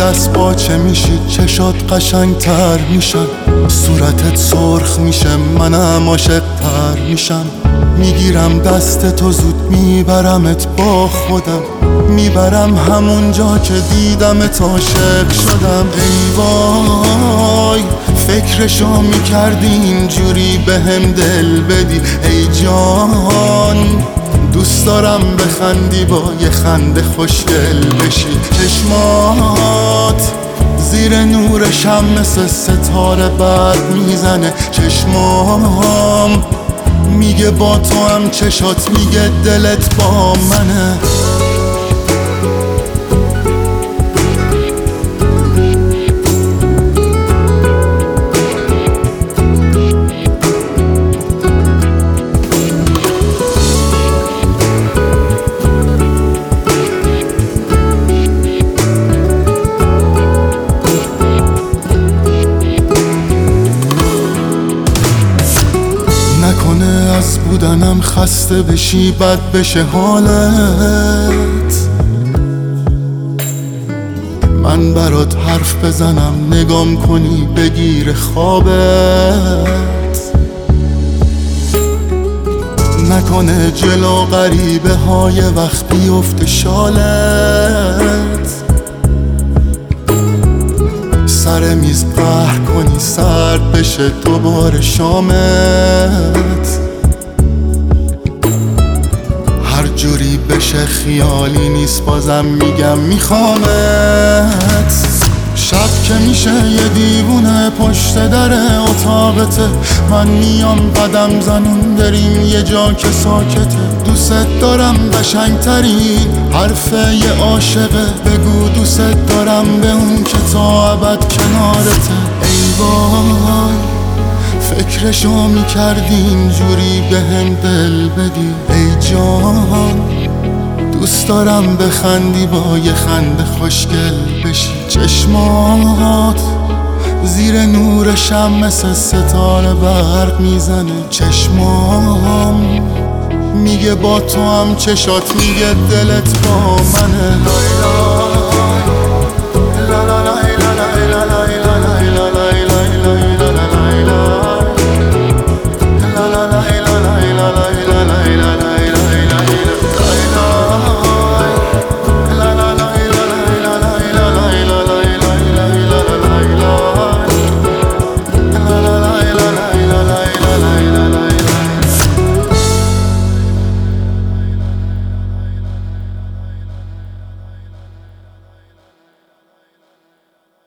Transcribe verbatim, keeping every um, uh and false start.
دست باچه میشی، چشات قشنگ تر میشن، صورتت سرخ میشه، منم عاشق تر میشم. میگیرم دست تو زود میبرمت با خودم، میبرم همون جا که دیدمت عاشق شدم. ای وای فکرشو میکردی اینجوری بهم دل بدی، ای جان دوست دارم بخندی با یه خنده خوشگل بشی. چشمات زیر نور شم مثل ستاره برق میزنه، چشمام میگه با تو هم، چشات میگه دلت با منه. نکنه از بودنم خسته بشی، بد بشه حالت، من برات حرف بزنم نگام کنی بگیر خوابت. نکنه جلو غریبه های وقت بیفته شالت، سر میز قهر کنی سرد بشه دوباره شامت. هر جوری بشه خیالی نیست، بازم میگم میخوامت. شب که میشه یه دیوونه پشت در اتاقته، من میام قدم زنون بریم یه جا که ساکته. دوست دارم قشنگترین حرف یه عاشقه، بگو دوست دارم به اون که تا ابد کنارته. ای وای فکرشو میکردی اینجوری بهم دل بدی، ای جان دوست دارم بخندی با یه خنده خوشگل بشی. چشمات زیر نور شم مثل ستاره برق میزنه، چشمام میگه با تو هم، چشات میگه دلت با منه. لا لا لا لا لا